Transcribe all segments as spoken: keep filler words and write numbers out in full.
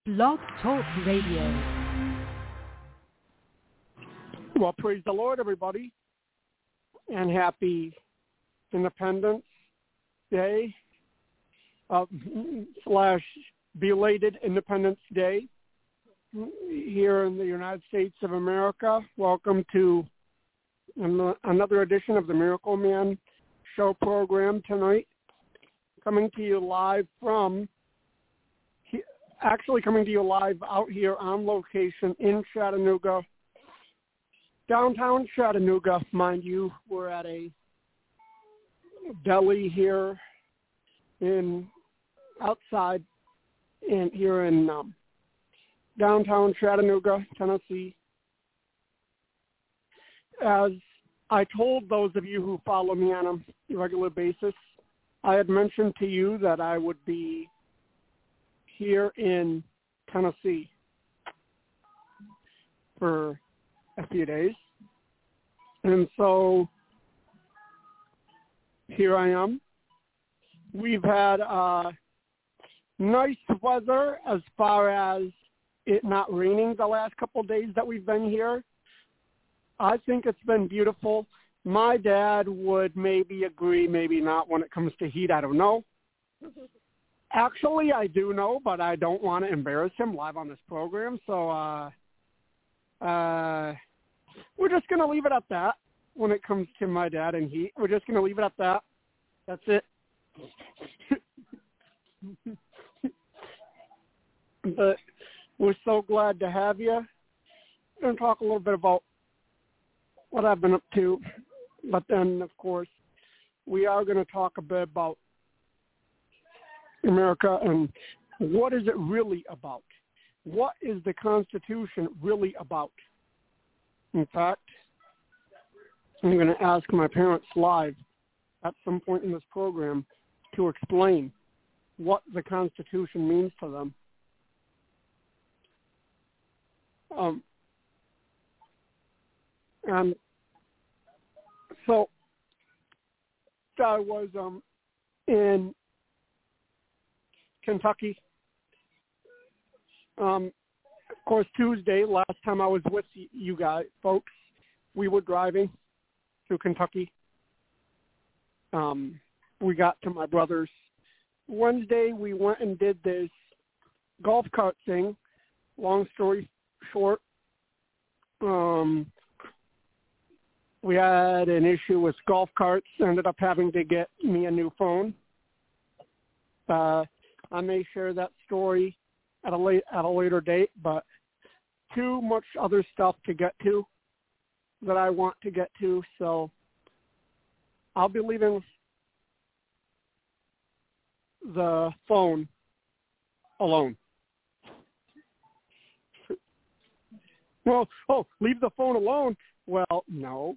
Blog Talk Radio. Well, praise the Lord, everybody, and happy Independence Day uh, slash belated Independence Day here in the United States of America. Welcome to an- another edition of the Miracle Man Show program tonight, coming to you live from, actually coming to you live out here on location in Chattanooga, downtown Chattanooga, mind you. We're at a deli here in outside in here in um, downtown Chattanooga, Tennessee. As I told those of you who follow me on a regular basis, I had mentioned to you that I would be here in Tennessee for a few days. And so here I am. We've had uh, nice weather as far as it not raining the last couple of days that we've been here. I think it's been beautiful. My dad would maybe agree, maybe not when it comes to heat. I don't know. Actually, I do know, but I don't want to embarrass him live on this program. So uh, uh, we're just going to leave it at that when it comes to my dad and heat. We're just going to leave it at that. That's it. But we're so glad to have you. I'm going to talk a little bit about what I've been up to. But then, of course, we are going to talk a bit about America and what is it really about? What is the Constitution really about? In fact, I'm going to ask my parents live at some point in this program to explain what the Constitution means to them. Um, and so I was um, in Kentucky. Um, of course, Tuesday, last time I was with you guys, folks, we were driving through Kentucky. Um, we got to my brother's. Wednesday, we went and did this golf cart thing. Long story short, um, we had an issue with golf carts. Ended up having to get me a new phone. Uh, I may share that story at a late at a later date, but too much other stuff to get to that I want to get to, so I'll be leaving the phone alone. Well, oh, leave the phone alone. Well, no.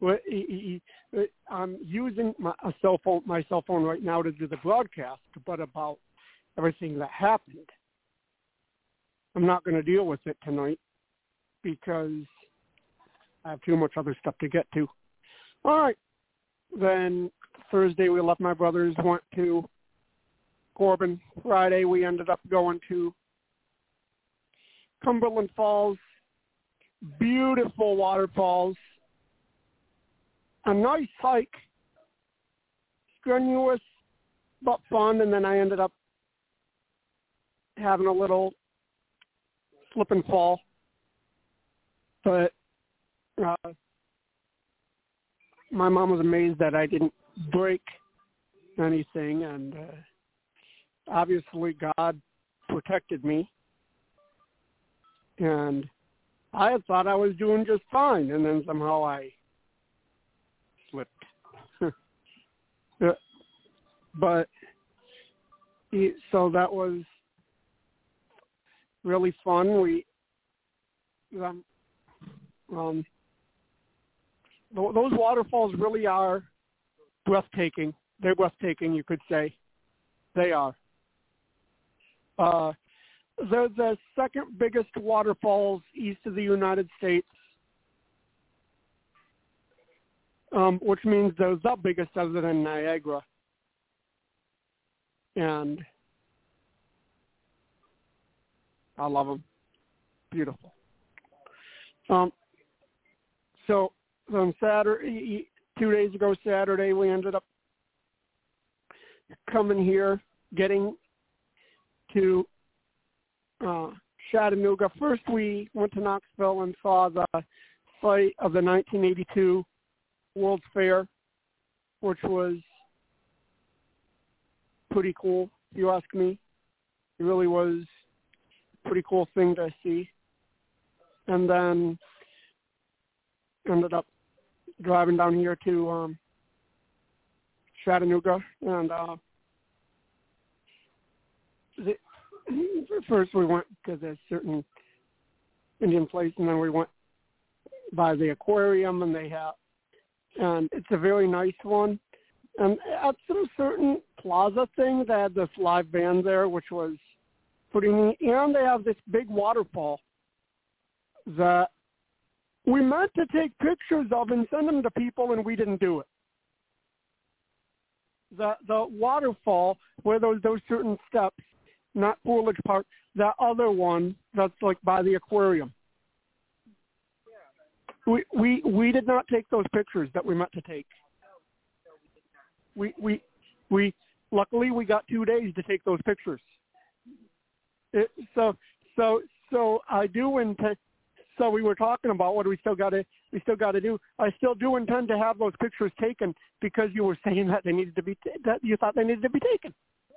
I'm using my a cell phone, my cell phone right now to do the broadcast, but about everything that happened, I'm not going to deal with it tonight because I have too much other stuff to get to. All right. Then Thursday we left my brothers, went to Corbin. Friday we ended up going to Cumberland Falls. Beautiful waterfalls. A nice hike. Strenuous but fun. And then I ended up having a little slip and fall. But uh, my mom was amazed that I didn't break anything, and uh, obviously God protected me. And I had thought I was doing just fine, and then somehow I slipped. But so that was really fun. We um, um, those waterfalls really are breathtaking. They're breathtaking, you could say. They are. Uh, they're the second biggest waterfalls east of the United States, um, which means they're the biggest other than Niagara. And I love them. Beautiful. Um. So on Saturday, two days ago, Saturday, we ended up coming here, getting to uh, Chattanooga. First, we went to Knoxville and saw the site of the nineteen eighty-two World's Fair, which was pretty cool, if you ask me. It really was a pretty cool thing to see. And then ended up driving down here to um, Chattanooga. And uh, the, first we went to this certain Indian place, and then we went by the aquarium, and they have, and it's a very nice one. And at some certain plaza thing, they had this live band there, which was pretty neat. And they have this big waterfall that we meant to take pictures of and send them to people, and we didn't do it. The the waterfall, where those those certain steps, not Coolidge Park, that other one that's like by the aquarium. We we we did not take those pictures that we meant to take. We we we luckily we got two days to take those pictures. It, so so so I do intend. So we were talking about what do we still got to we still got to do. I still do intend to have those pictures taken because you were saying that they needed to be that you thought they needed to be taken.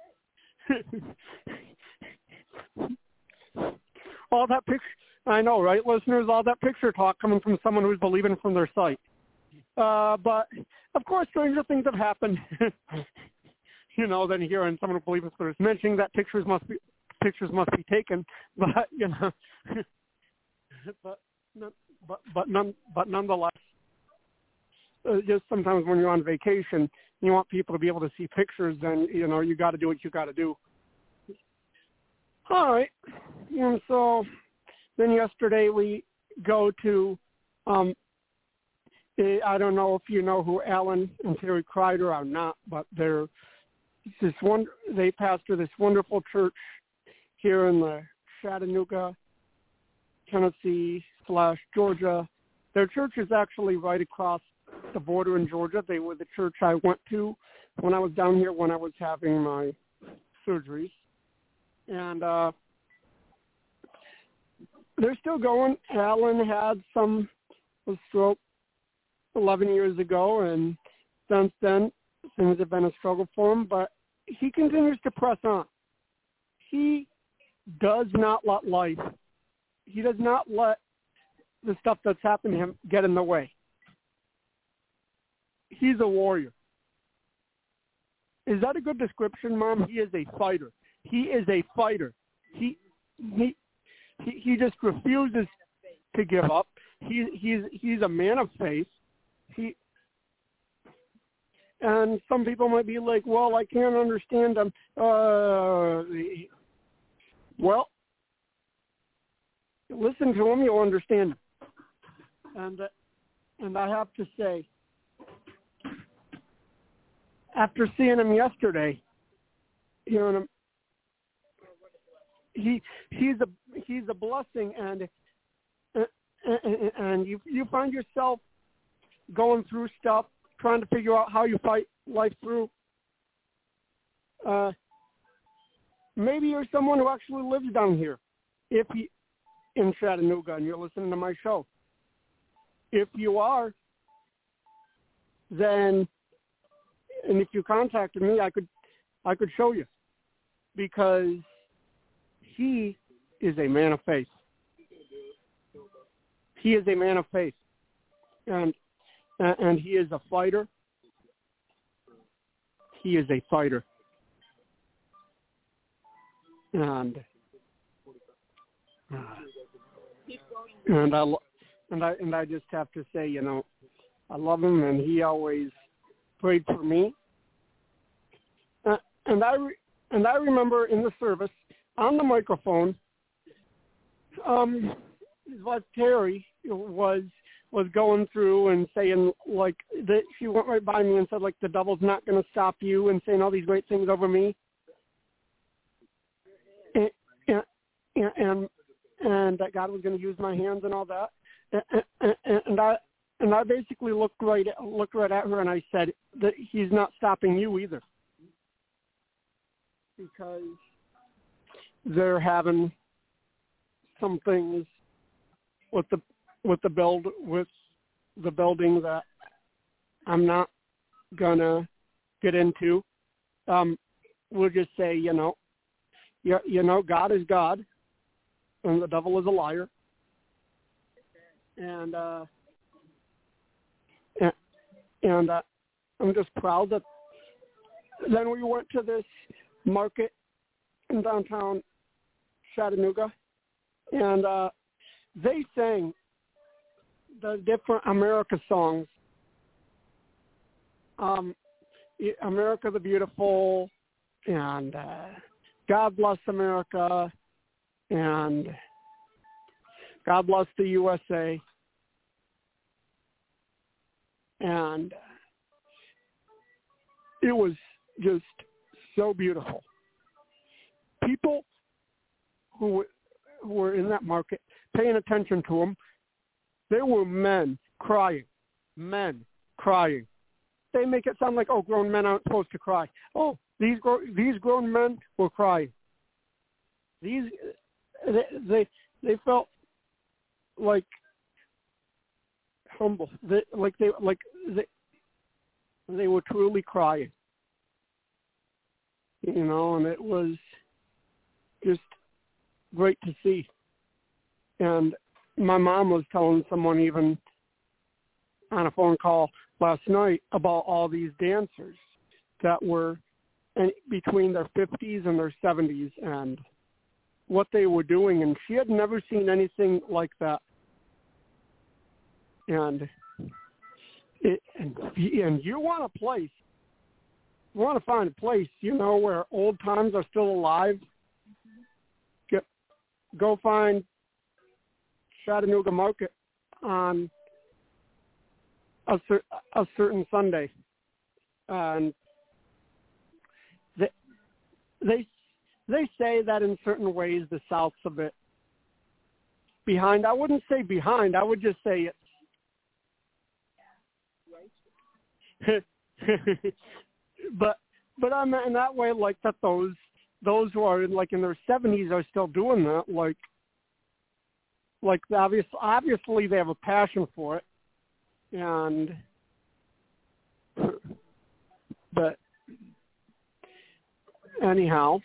All that picture, I know, right, listeners? All that picture talk coming from someone who's believing from their site. Uh, but of course, stranger things have happened. You know, than hearing someone who believes in their mentioning that pictures must be pictures must be taken. But you know, but but but none but nonetheless, uh, just sometimes when you're on vacation, you want people to be able to see pictures. Then you know you got to do what you got to do. All right, and so then yesterday we go to. Um, I don't know if you know who Alan and Terry Kreider are not, but they're this one. They pastor this wonderful church here in the Chattanooga, Tennessee slash Georgia. Their church is actually right across the border in Georgia. They were the church I went to when I was down here when I was having my surgeries, and uh, they're still going. Alan had some a stroke eleven years ago, and since then things have been a struggle for him, but he continues to press on. He does not let life, he does not let the stuff that's happened to him get in the way. He's a warrior. Is that a good description, Mom? He is a fighter. He is a fighter. He he he, he just refuses to give up. He he's he's a man of faith. He and some people might be like, well, I can't understand him. Uh, well, listen to him, you'll understand him. And uh, and I have to say, after seeing him yesterday, hearing him, he he's a he's a blessing, and and, and you you find yourself going through stuff, trying to figure out how you fight life through. Uh, maybe you're someone who actually lives down here, if you in Chattanooga, and you're listening to my show. If you are, then, and if you contacted me, I could, I could show you, because he is a man of faith. He is a man of faith, and and he is a fighter. He is a fighter, and uh, and I and I and I just have to say, you know, I love him, and he always prayed for me. Uh, and I re- and I remember in the service on the microphone, um, his wife Terry was. was going through and saying, like, that she went right by me and said, like, the devil's not going to stop you, and saying all these great things over me. And, and, and and, and that God was going to use my hands and all that. And, and, and I and I basically looked right at, looked right at her and I said that He's not stopping you either, because they're having some things with the with the build with the building that I'm not gonna get into. Um, we'll just say, you know, you, you know, God is God, and the devil is a liar. And uh, and, and uh, I'm just proud that. Then we went to this market in downtown Chattanooga, and uh, they sang the different America songs. Um, America the Beautiful, and uh, God Bless America, and God Bless the U S A, and it was just so beautiful. People who, who were in that market paying attention to them, there were men crying, men crying. They make it sound like, oh, grown men aren't supposed to cry. Oh, these gro- these grown men were crying. These they they, they felt like humble. They, like they like they they were truly crying. You know, and it was just great to see. And my mom was telling someone even on a phone call last night about all these dancers that were in between their fifties and their seventies and what they were doing, and she had never seen anything like that. And it, and, and you want a place, you want to find a place, you know, where old times are still alive. Get, go find Chattanooga Market on A, cer- a certain Sunday, and they, they they say that in certain ways the South's a bit behind. I wouldn't say behind. I would just say it's but but I meant in that way, like that those those who are like in their seventies are still doing that. Like like obvious obviously they have a passion for it. And, but anyhow,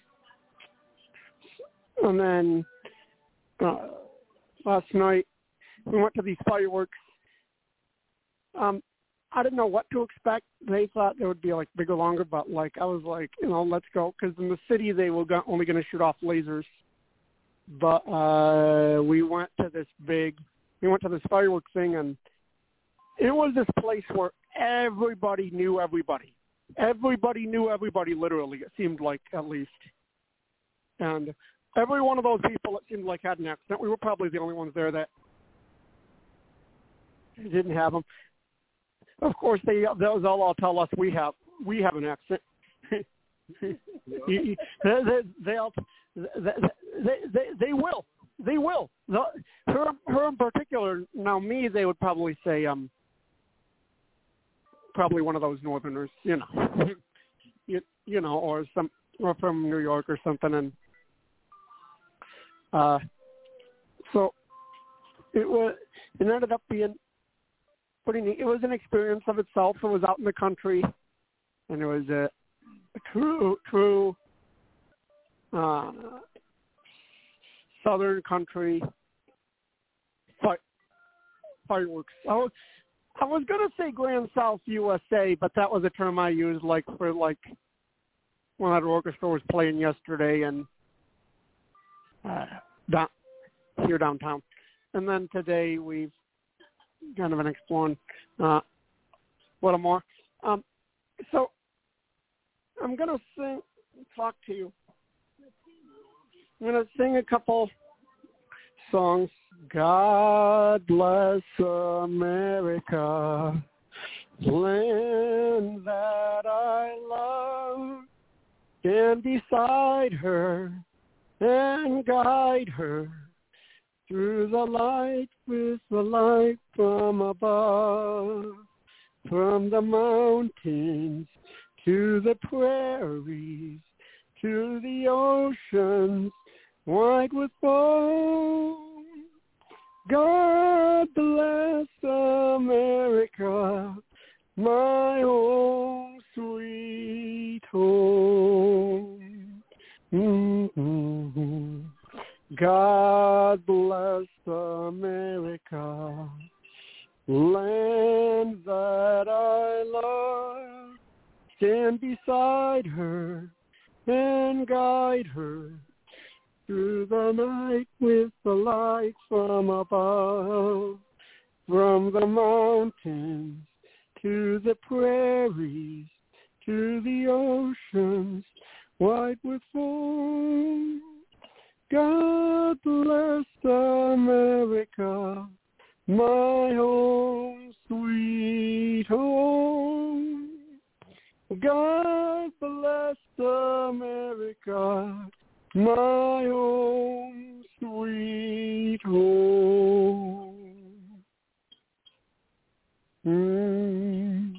and then uh, last night we went to these fireworks. Um, I didn't know what to expect. They thought they would be like bigger, longer, but like I was like, you know, let's go, because in the city they were go- only going to shoot off lasers. But uh, we went to this big, we went to this fireworks thing, and it was this place where everybody knew everybody. Everybody knew everybody, literally, it seemed like, at least. And every one of those people, it seemed like, had an accent. We were probably the only ones there that didn't have them. Of course, they they'll all tell us we have we have an accent. they, they, they'll, they, they, they, they will. They will. The, her, her in particular, now me, they would probably say, um, probably one of those Northerners, you know, you, you know, or some, or from New York or something, and uh, so it was. It ended up being pretty neat. It was an experience of itself. It was out in the country, and it was a, a true, true uh, Southern country fire, fireworks. I was, I was going to say Grand South U S A, but that was a term I used like for like when that orchestra was playing yesterday and uh, down, here downtown. And then today we've kind of been exploring uh, a little more. Um, so I'm going to sing, talk to you. I'm going to sing a couple songs. God bless America, land that I love, and beside her and guide her through the light with the light from above, from the mountains to the prairies, to the oceans white with foam. God bless America, my home, sweet home. Mm-hmm. God bless America, land that I love. Stand beside her and guide her through the night with the light from above, from the mountains to the prairies, to the oceans white with foam. God bless America, my home, sweet home. God bless America, my home, sweet home. Mm.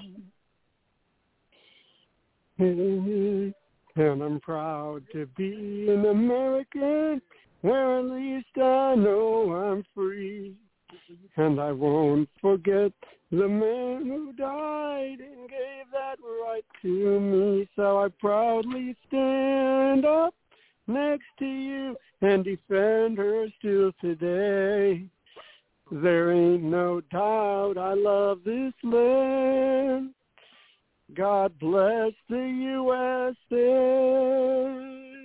And I'm proud to be an American, where at least I know I'm free. And I won't forget the man who died and gave that right to me. So I proudly stand up next to you and defend her still today. There ain't no doubt I love this land. God bless the U S A.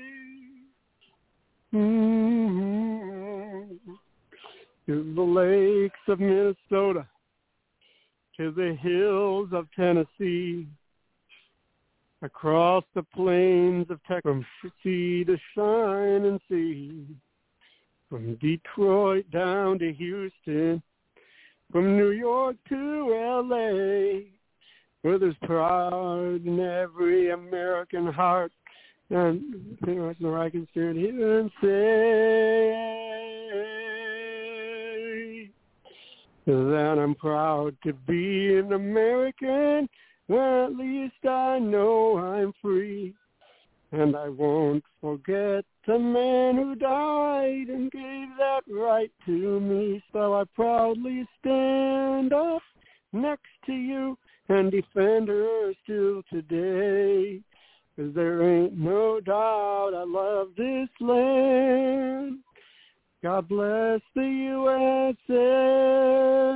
Mm-hmm. To the lakes of Minnesota, to the hills of Tennessee, across the plains of Texas, from sea to shine and sea, from Detroit down to Houston, from New York to L A, where there's pride in every American heart, and you know, where I can stand here and say that I'm proud to be an American, where at least I know I'm free. And I won't forget the man who died and gave that right to me. So I proudly stand up next to you and defend her still today. 'Cause there ain't no doubt I love this land. God bless the U S A.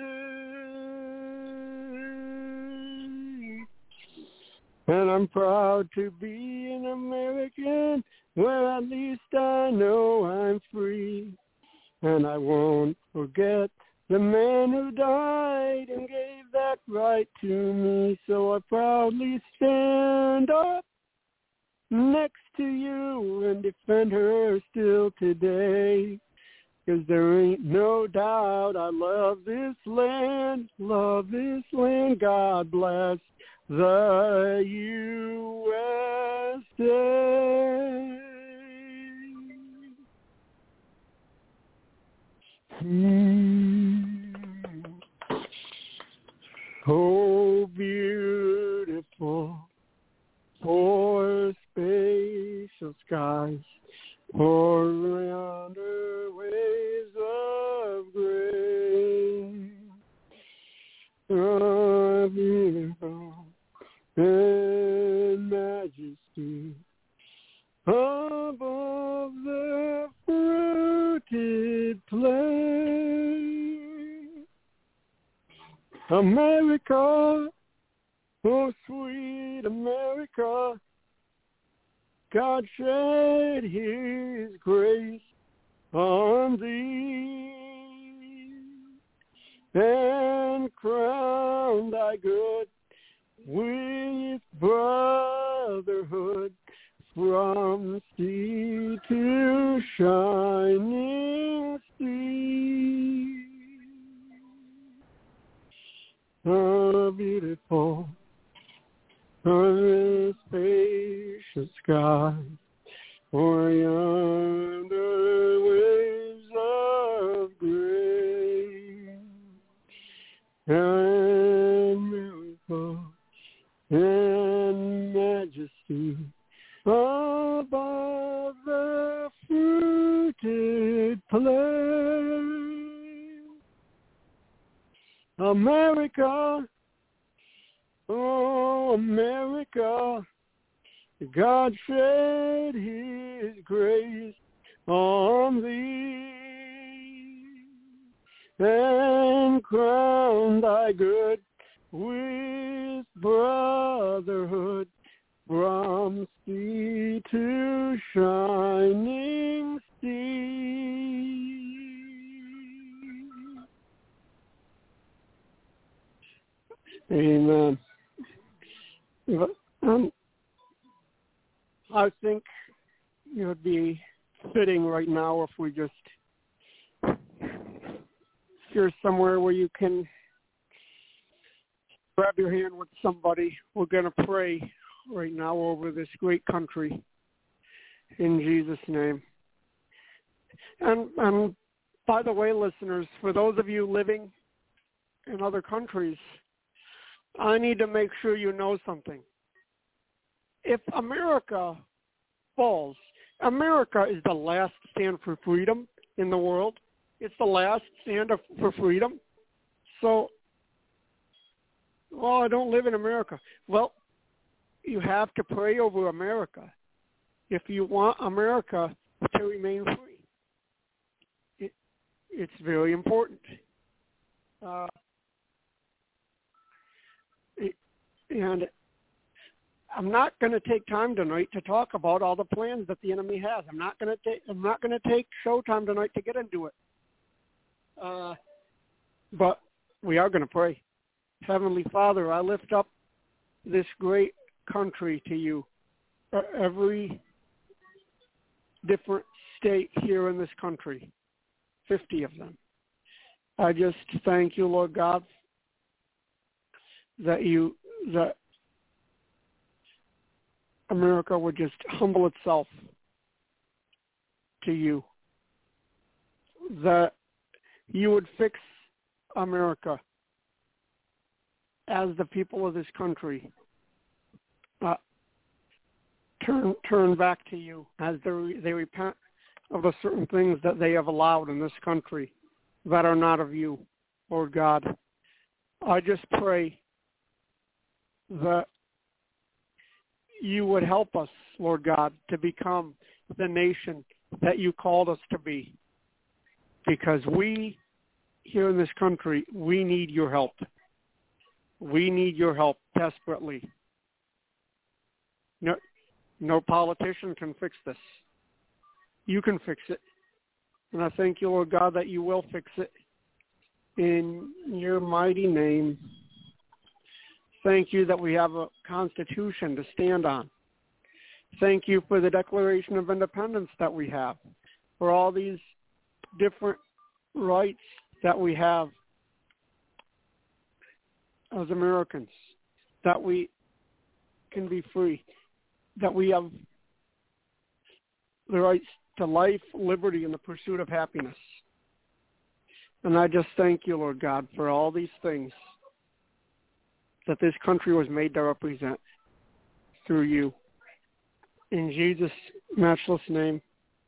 And I'm proud to be an American, where at least I know I'm free. And I won't forget the man who died and gave that right to me. So I proudly stand up next to you and defend her still today. 'Cause there ain't no doubt I love this land, love this land. God bless the U S A. Mm. So beautiful, for spacious skies, for yonder waves of grain, are beautiful in majesty above the fruited plain. America, oh sweet America, God shed his grace on thee and crown thy good with brotherhood from sea to shining sea. A beautiful, a spacious sky, for yonder waves of grace and miracle and majesty above the fruited plain. America, oh America, God shed his grace on thee and crown thy good with brotherhood from sea to shining sea. Amen. Um, I think it would be fitting right now if we just, if you're somewhere where you can grab your hand with somebody, we're going to pray right now over this great country in Jesus' name. And, and by the way, listeners, for those of you living in other countries, I need to make sure you know something. If America falls, America is the last stand for freedom in the world. It's the last stand for freedom. So, well, I don't live in America. Well, you have to pray over America if you want America to remain free. It, it's very important. Uh, it, and I'm not going to take time tonight to talk about all the plans that the enemy has. I'm not going to take. I'm not going to take showtime tonight to get into it. Uh, but we are going to pray. Heavenly Father, I lift up this great country to you. Every different state here in this country, fifty of them. I just thank you, Lord God, that you that America would just humble itself to you, that you would fix America as the people of this country uh, turn turn back to you, as they, they repent of the certain things that they have allowed in this country that are not of you, Lord God. I just pray that you would help us, Lord God, to become the nation that you called us to be. Because we, here in this country, we need your help. We need your help desperately. No, no politician can fix this. You can fix it. And I thank you, Lord God, that you will fix it in your mighty name. Thank you that we have a constitution to stand on. Thank you for the Declaration of Independence that we have, for all these different rights that we have as Americans, that we can be free, that we have the rights to life, liberty, and the pursuit of happiness. And I just thank you, Lord God, for all these things that this country was made to represent through you. In Jesus' matchless name,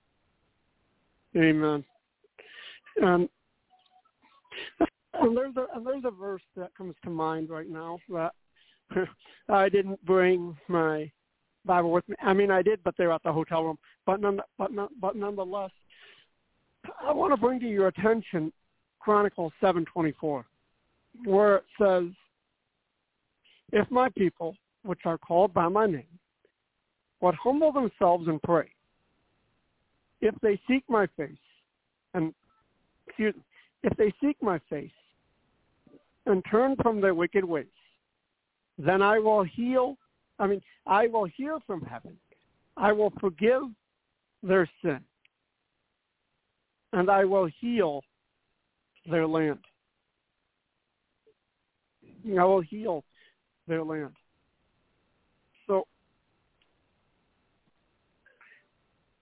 amen. Um, and, there's a, and there's a verse that comes to mind right now that I didn't bring my Bible with me. I mean, I did, but they're at the hotel room. But, none, but, none, but nonetheless, I want to bring to your attention Chronicles seven twenty-four, where it says, if my people, which are called by my name, would humble themselves and pray, if they seek my face, and excuse me, if they seek my face and turn from their wicked ways, then I will heal, I mean, I will hear from heaven. I will forgive their sin, and I will heal their land. I will heal their land. So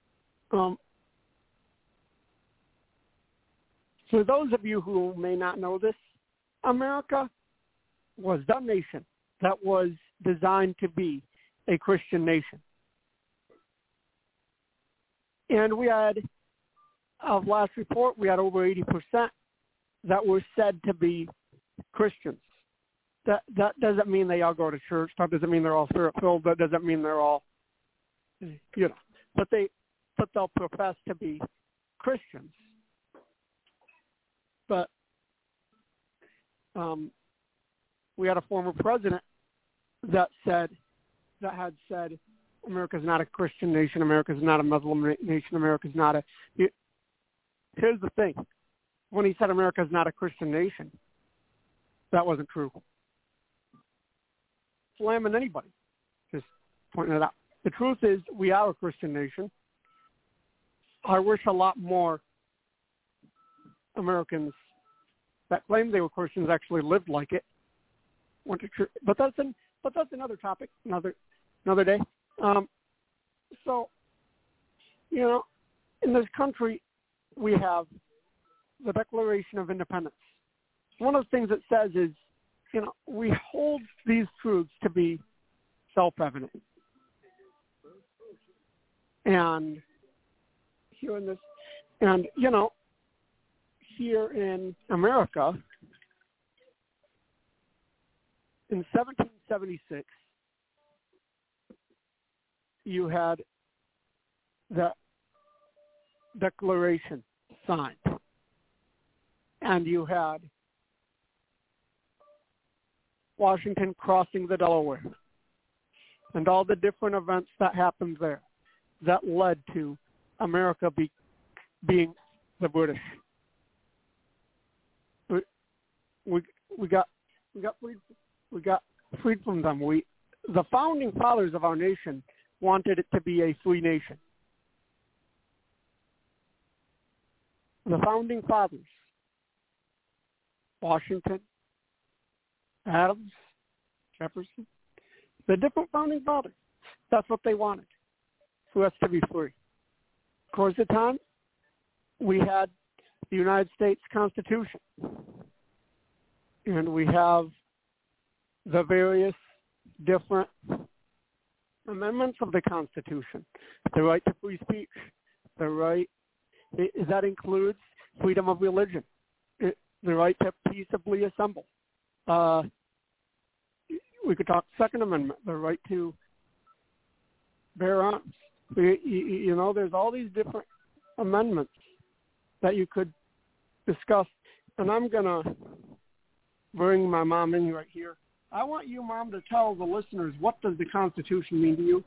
Um, for those of you who may not know this, America was the nation that was designed to be a Christian nation. And we had, of last report, we had over eighty percent that were said to be Christians. That that doesn't mean they all go to church. That doesn't mean they're all spirit-filled. That doesn't mean they're all, you know, but they, but they'll profess to be Christians. But um, we had a former president that said, that had said, America's not a Christian nation. America's not a Muslim nation. America's not a. Here's the thing: when he said America's not a Christian nation, that wasn't true. Slamming anybody, just pointing it out. The truth is, we are a Christian nation. I wish a lot more Americans that claimed they were Christians actually lived like it. Went to church, but that's an, but that's another topic, another another day. Um, so, you know, in this country, we have the Declaration of Independence. One of the things it says is, you know, we hold these truths to be self-evident. And here in this, and, you know, here in America, in seventeen seventy-six, you had the Declaration signed, and you had Washington crossing the Delaware, and all the different events that happened there that led to America be, being the British. We, we we got we got freed we got freed from them. We the founding fathers of our nation wanted it to be a free nation. The founding fathers, Washington, Adams, Jefferson, the different founding fathers, that's what they wanted, for us to be free. Of course, at the time, we had the United States Constitution, and we have the various different amendments of the Constitution, the right to free speech, the right, that includes freedom of religion, the right to peaceably assemble. Uh, we could talk Second Amendment, the right to bear arms. We, you, you know, there's all these different amendments that you could discuss. And I'm going to bring my mom in right here. I want you, Mom, to tell the listeners, what does the Constitution mean to you?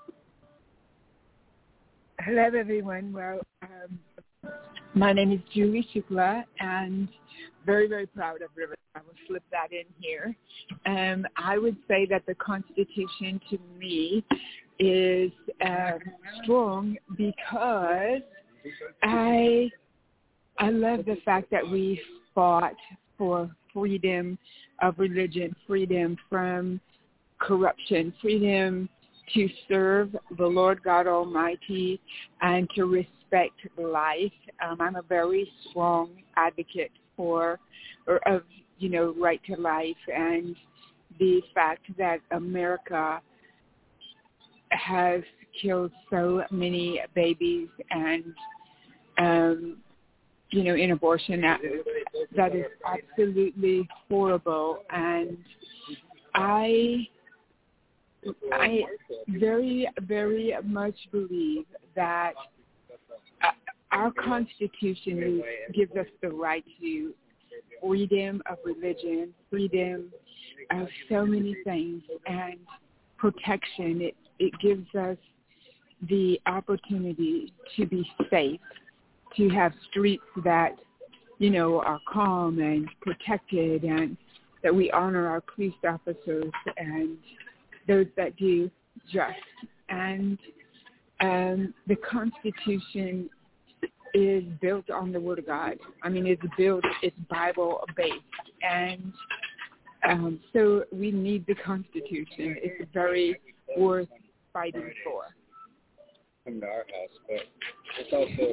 Hello, everyone. Well, um, my name is Julie Shukla, and very, very proud of River. I will slip that in here. Um, I would say that the Constitution to me is um, strong because I I love the fact that we fought for freedom of religion, freedom from corruption, freedom to serve the Lord God Almighty and to respect life. Um, I'm a very strong advocate for, or of, you know, right to life, and the fact that America has killed so many babies and, um, you know, in abortion, that, that is absolutely horrible. And I, I very, very much believe that our Constitution gives us the right to freedom of religion, freedom of so many things, and protection. It, it gives us the opportunity to be safe, to have streets that, you know, are calm and protected, and that we honor our police officers and those that do just. And um, the Constitution is built on the Word of God. I mean, it's built, it's Bible-based. And um, so we need the Constitution. It's very worth fighting for. come to our house, but it's also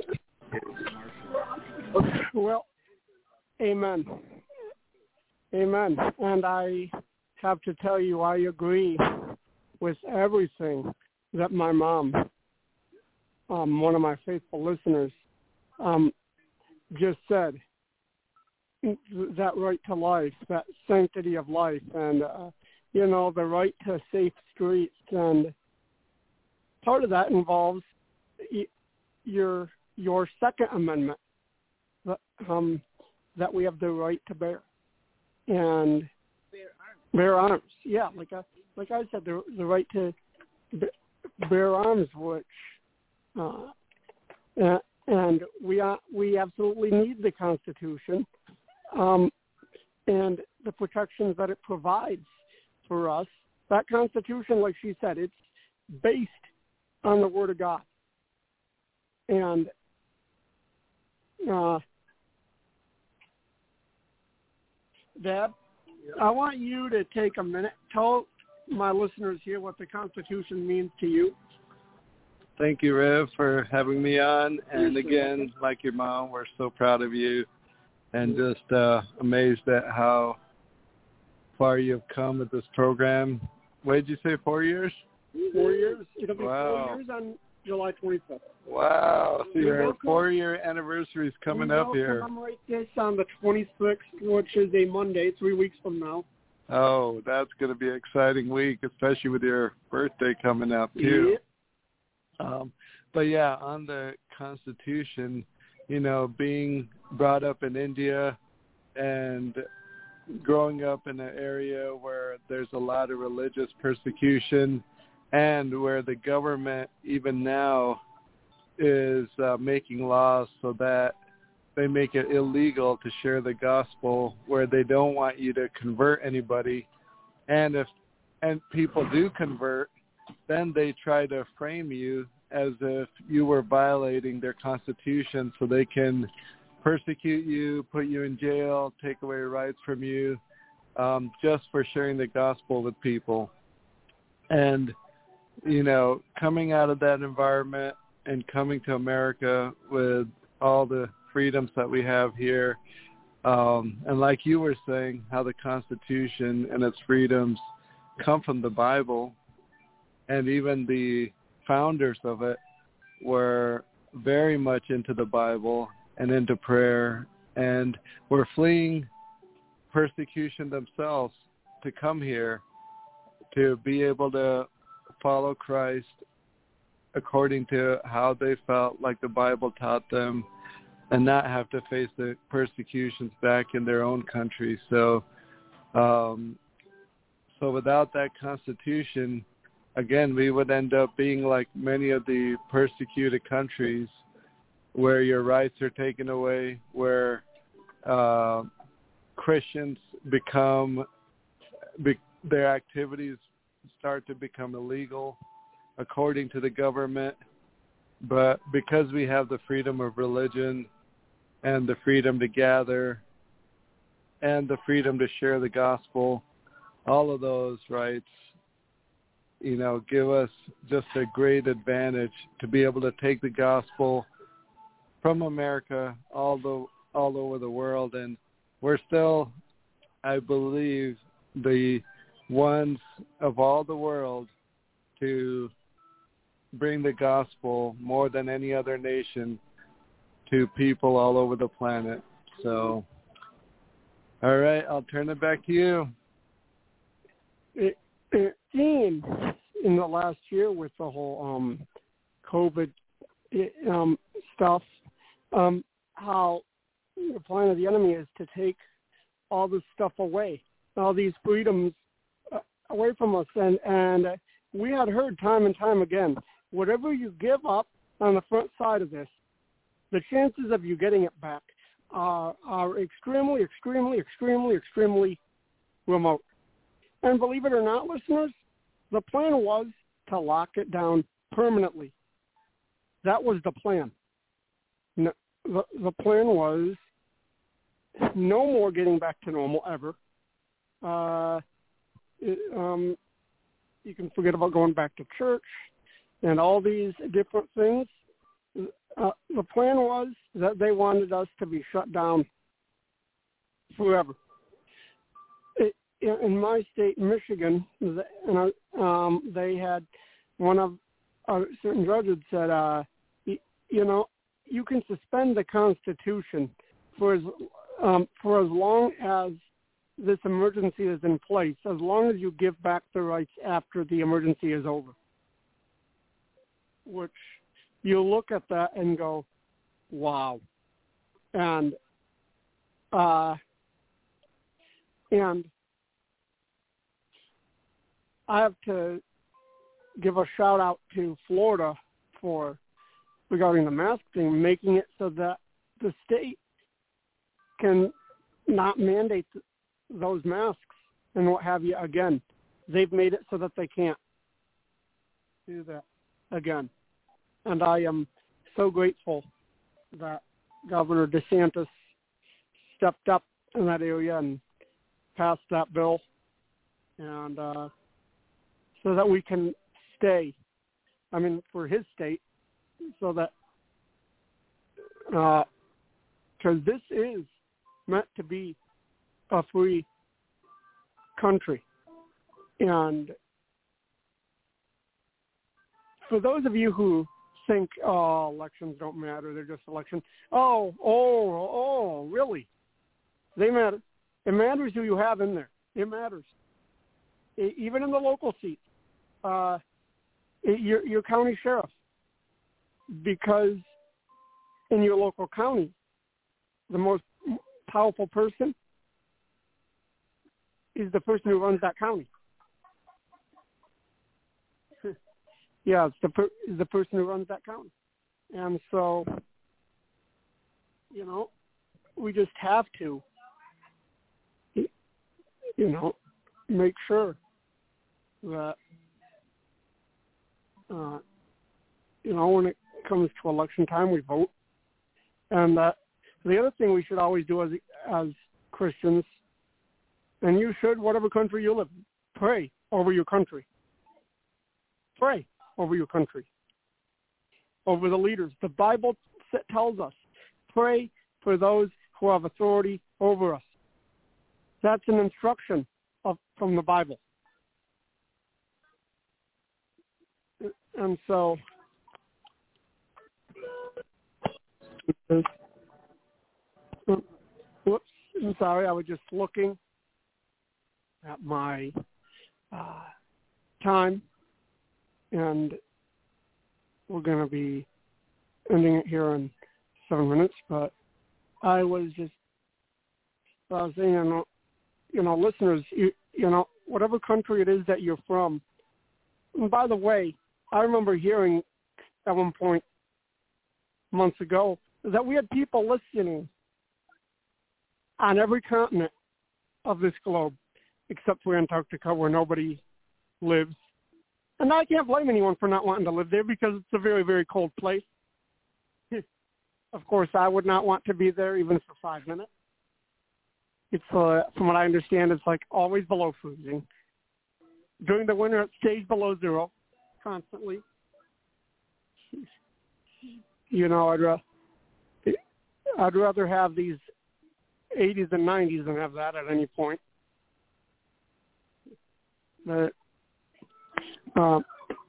well, amen. Amen. And I have to tell you, I agree with everything that my mom, um, one of my faithful listeners, um, just said. That right to life, that sanctity of life, and, uh, you know, the right to safe streets. And part of that involves your your Second Amendment, that, um, that we have the right to bear. And Bear arms. Bear arms, yeah. Like I, like I said, the, the right to bear arms, which, uh, uh, and we are, we absolutely need the Constitution. Um, and the protections that it provides for us. That Constitution, like she said, it's based on the Word of God. And uh, Deb, I want you to take a minute. Tell my listeners here what the Constitution means to you. Thank you, Rev, for having me on. And again, like your mom, we're so proud of you. And just uh, amazed at how far you've come with this program. What did you say, four years? Four years. It'll be wow. four years on July twenty-fifth. Wow. So your four-year anniversary is coming we up here. We'll commemorate this on the twenty-sixth, which is a Monday, three weeks from now. Oh, that's going to be an exciting week, especially with your birthday coming up, too. Yeah. Um, but, yeah, on the Constitution, you know, being brought up in India and growing up in an area where there's a lot of religious persecution and where the government even now is uh, making laws so that they make it illegal to share the gospel, where they don't want you to convert anybody. And if and people do convert, then they try to frame you as if you were violating their Constitution so they can persecute you, put you in jail, take away rights from you, um, just for sharing the gospel with people. And, you know, coming out of that environment and coming to America with all the freedoms that we have here, um, and like you were saying, how the Constitution and its freedoms come from the Bible, and even the founders of it were very much into the Bible and into prayer, and were fleeing persecution themselves to come here to be able to follow Christ according to how they felt like the Bible taught them, and not have to face the persecutions back in their own country. So, um, so without that Constitution, again, we would end up being like many of the persecuted countries where your rights are taken away, where uh, Christians become, be, their activities start to become illegal according to the government. But because we have the freedom of religion and the freedom to gather and the freedom to share the gospel, all of those rights, you know, give us just a great advantage to be able to take the gospel from America all the all over the world. And we're still, I believe, the ones of all the world to bring the gospel more than any other nation to people all over the planet. So, all right, I'll turn it back to you. It, it seems in the last year with the whole um, COVID um, stuff, um, how the plan of the enemy is to take all this stuff away, all these freedoms uh, away from us. And, and we had heard time and time again, whatever you give up on the front side of this, the chances of you getting it back are, are extremely, extremely, extremely, extremely remote. And believe it or not, listeners, the plan was to lock it down permanently. That was the plan. No, the, the plan was no more getting back to normal ever. Uh, it, um, you can forget about going back to church. and all these different things. Uh, the plan was that they wanted us to be shut down forever. It, in my state, Michigan, and um, they had one of a certain judge had said, uh, you, you know, you can suspend the Constitution for as um, for as long as this emergency is in place, as long as you give back the rights after the emergency is over. Which you look at that and go, wow. And uh, and I have to give a shout out to Florida for, regarding the mask thing, making it so that the state can not mandate those masks and what have you again. They've made it so that they can't do that again. And I am so grateful that Governor DeSantis stepped up in that area and passed that bill, and uh, so that we can stay, I mean, for his state, so that, because uh, this is meant to be a free country. And for those of you who think, oh, elections don't matter, they're just elections. Oh, oh, oh, really? They matter. It matters who you have in there. It matters. It, even in the local seats. Uh, it, your, your county sheriff. Because in your local county, the most powerful person is the person who runs that county. Yeah, it's the per- is the person who runs that county. And so, you know, we just have to, you know, make sure that, uh, you know, when it comes to election time, we vote. And uh, the other thing we should always do as as Christians, and you should, whatever country you live in, pray over your country. Pray over your country, over the leaders. The Bible tells us, pray for those who have authority over us. That's an instruction of, from the Bible. And so, whoops, I'm sorry, I was just looking at my uh, time. And we're going to be ending it here in seven minutes. But I was just I was saying, you know, you know listeners, you, you know, whatever country it is that you're from. And by the way, I remember hearing at one point months ago that we had people listening on every continent of this globe except for Antarctica, where nobody lives. And I can't blame anyone for not wanting to live there because it's a very, very cold place. Of course, I would not want to be there even for five minutes. It's, uh, from what I understand, it's like always below freezing. During the winter, it stays below zero constantly. You know, I'd, uh, I'd rather have these eighties and nineties than have that at any point. But Um,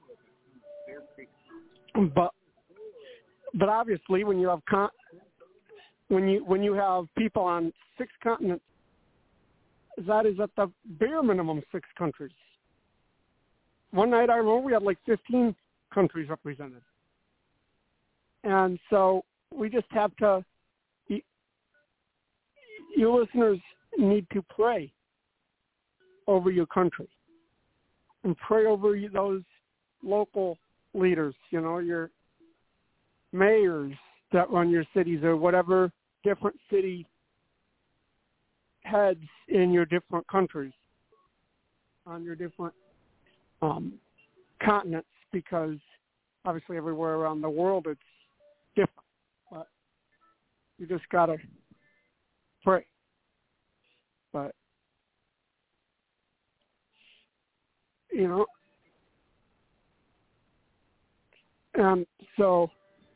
but but obviously, when you have con- when you when you have people on six continents, that is at the bare minimum six countries. One night I remember we had like fifteen countries represented, and so we just have to. You, you listeners need to pray over your country. And pray over those local leaders, you know, your mayors that run your cities or whatever different city heads in your different countries, on your different um, continents, because obviously everywhere around the world it's different. But you just got to pray. But you know, And so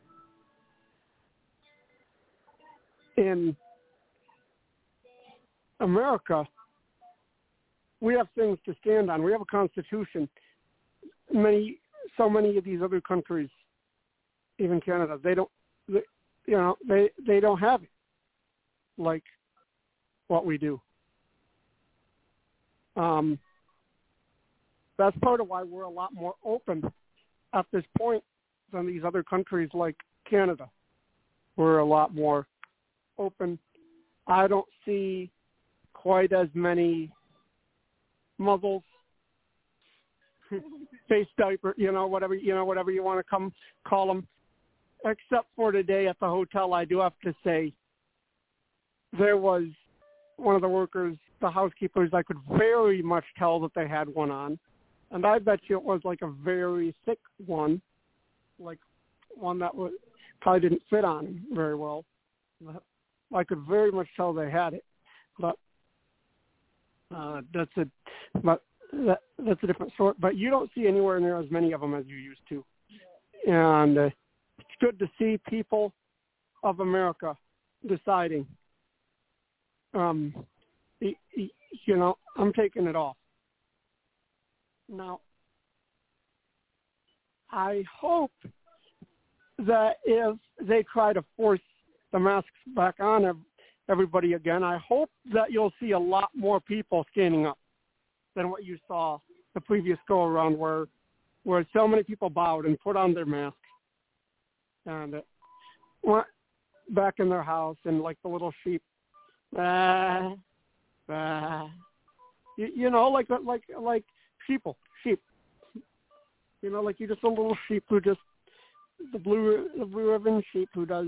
in America, we have things to stand on. We have a constitution. Many, so many of these other countries, even Canada, they don't, they, you know, they they don't have it like what we do. Um, that's part of why we're a lot more open at this point than these other countries like Canada. We're a lot more open. I don't see quite as many muzzles, face diaper, you know, whatever you know, whatever you want to come call them. Except for today at the hotel, I do have to say there was one of the workers, the housekeepers. I could very much tell that they had one on, and I bet you it was like a very thick one, like one that was probably didn't fit on him very well. I could very much tell they had it, but uh, that's a but that, that's a different sort. But you don't see anywhere near as many of them as you used to, and uh, it's good to see people of America deciding, um, you know, I'm taking it off. Now, I hope that if they try to force the masks back on everybody again, I hope that you'll see a lot more people standing up than what you saw the previous go-around where where so many people bowed and put on their masks and went back in their house and like the little sheep, ah, ah. You, you know, like like like sheeple, sheep. You know, like you're just a little sheep who just the blue the blue ribbon sheep who does.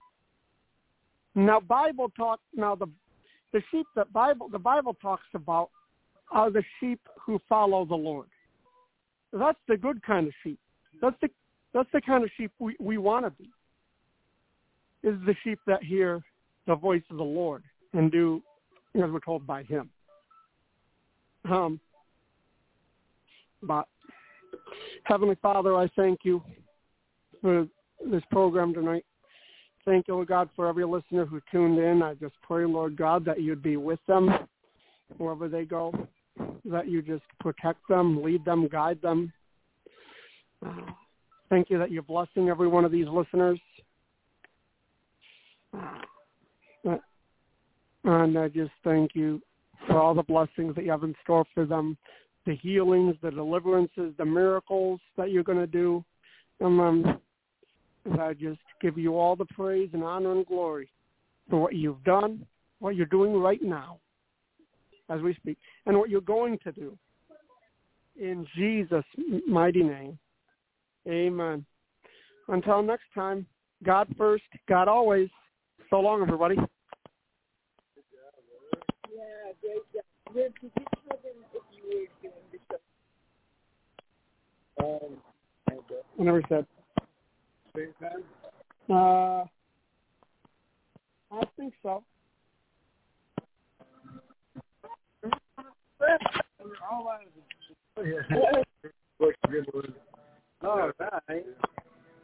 Now Bible talk. Now the the sheep that Bible the Bible talks about are the sheep who follow the Lord. That's the good kind of sheep. That's the that's the kind of sheep we, we want to be. Is the sheep that hear the voice of the Lord and do as we're told by Him. Um, but Heavenly Father, I thank you for this program tonight. Thank you, Lord God, for every listener who tuned in. I just pray, Lord God, that you'd be with them wherever they go, that you just protect them, lead them, guide them. Uh, thank you that you're blessing every one of these listeners. Uh, and I just thank you for all the blessings that you have in store for them, the healings, the deliverances, the miracles that you're going to do. And um, I just give you all the praise and honor and glory for what you've done, what you're doing right now as we speak, and what you're going to do. In Jesus' mighty name, amen. Until next time, God first, God always. So long, everybody. Yeah, great job. Liv, could you tell them if you were doing the show? Um, I never said. Same time? Uh, I think so. All right. All right.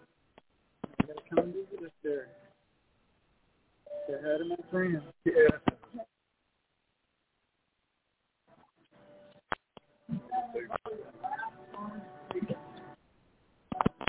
I gotta come visit us there. Say hi to my friends. Yeah.